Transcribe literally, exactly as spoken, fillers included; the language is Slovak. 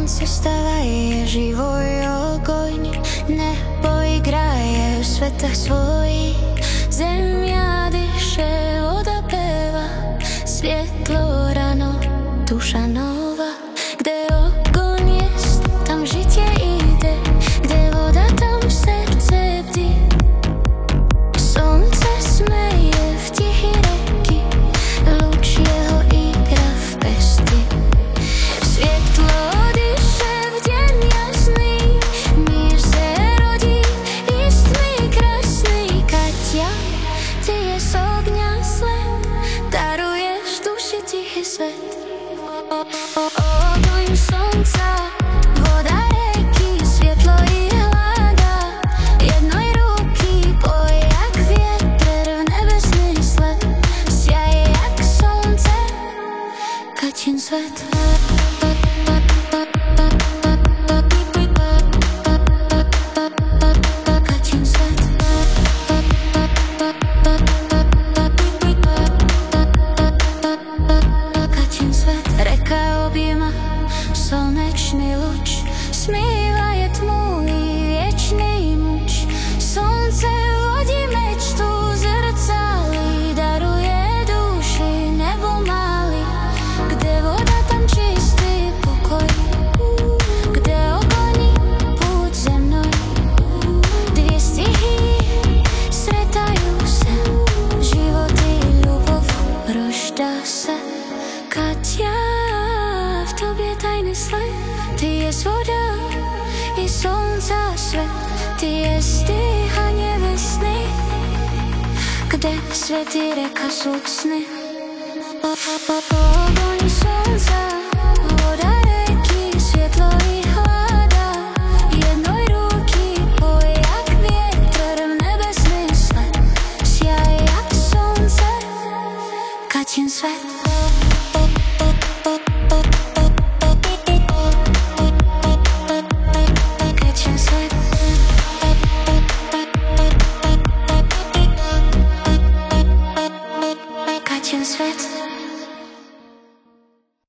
Солнце вставає, живой огонь, небо играє у светах своїх, земля дише, вода пева, світло рано, душа нова. Kde огонь jest, tam życie idzie, kde woda, tam serce bdí. Солнце smeje v tichý reky, lúč jeho igra v pesti. Světlo dyše v deň jasný, mír se rodí, i z tmy krásný. Katia, ty je z ogňa sled, daruješ duši tichý svet. Огонь солнца, вода реки, светло и hlada, jednej ruky boj jak vjetr v nebesný sled, siaje jak slnce, Katin svet. Katin svet. Katin svet. Reka objíma slnečný luč, smýva je tmu i viečný muč. Slnce vodí meč tu zrcadlí, daruje duši nebo malý. Kde voda, tam čistý pokoj, kde ogoní púť zemnoj. Dvě stichí sretajú se, život i ľubov roždá se. Katia, v tobě tajný sled, ty je voda i slnca svet, ty je stých a nevesný, kde svět i reka sú sny. Огонь солнца, вода реки, светло и hlada, jednej ruky boj jak vjetr v nebesný sled, siaje jak slnce, Katin svet.